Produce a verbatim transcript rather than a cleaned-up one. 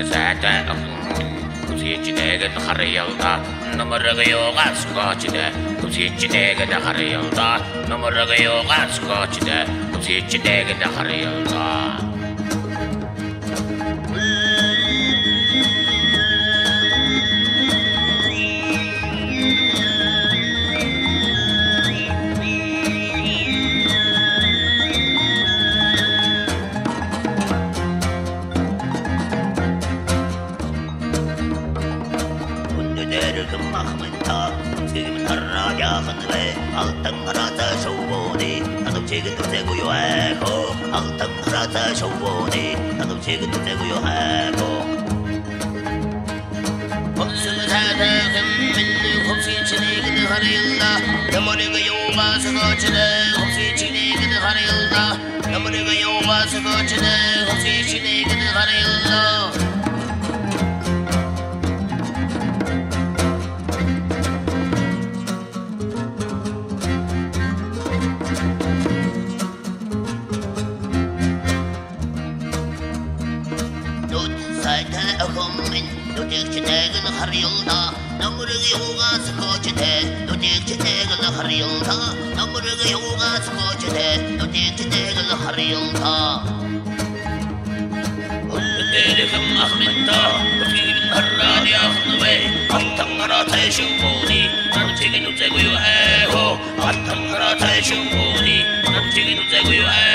Zaten Kuziçine git har yılda Numaraga yoga skoçide Kuziçine git har yılda Numaraga yoga skoçide Kuziçine git har yılda Altın harata şovuni, nadım çekin tutegu yo heko. Altın harata şovuni, nadım çekin tutegu yo heko. Kopsulu tatakim minni kopsi içine gidi har yılda. Namoniga yoga sıkıçıda, kopsi içine gidi har yılda. Namoniga yoga sıkıçıda, kopsi içine gidi har yılda. Har yılda namırıgı yoga skoçide Dudikçi tegil har yılda namırıgı yoga skoçide Dudikçi tegil har yılda Ullüderikim ahmetta Utkigin harrani ahını ve Altın harata şumbuni Namçigin uteguyu eho Altın harata şumbuni Namçigin uteguyu eho